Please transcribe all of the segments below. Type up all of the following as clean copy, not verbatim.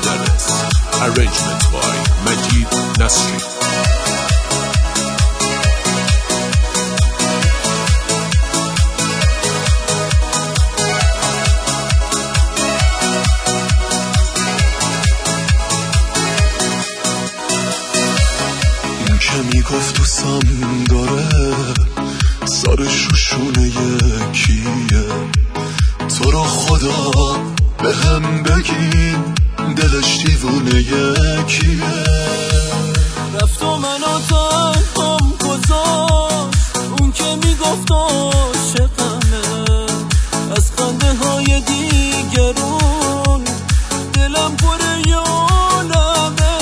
Brothers. Arrangement by Majid Nasri. این که میگفت دوستم داره سرش رو شونه یکیه، تو رو خدا به هم بگین دلش دیوونه یکیه. رفت و منو تنهام گذاشت، اون که میگفت عاشقمه، از خنده های دیگرون دلم پر یانمه.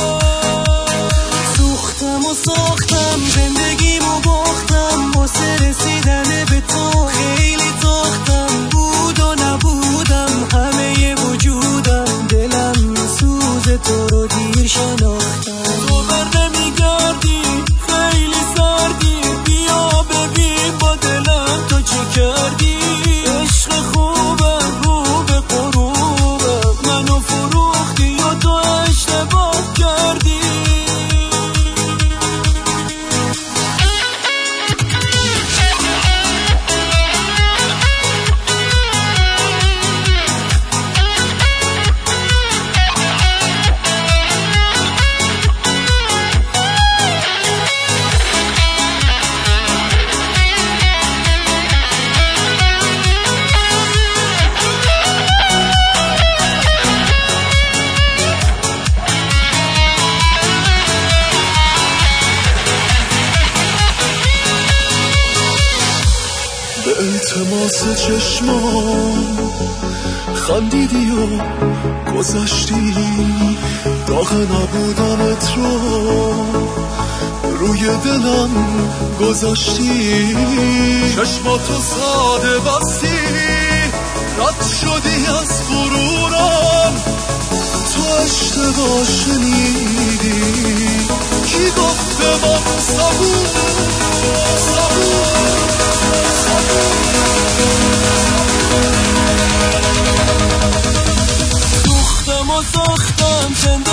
سوختم و ساختم زندگیمو باختم، واسه رسیدن به تو خیلی تاختم. بود و نبودم همه وجودم، دلم سوز تو رو دیر شناختم. تو بر نمیگردی خیلی سردی، بیا ببین با دلم تو چه کردی. عشق خوبه رو به غروبه، منو فروختی و تو اشتباه کردی. به التماس چشمان خندیدی و گذشتی، داغ نبودنت رو روی دلم گذاشتی. چشماتو ساده بستی، رد شدی از غرورم، تو اشتباه شنیدی. کی گفت به من صبور سوختم و ساختم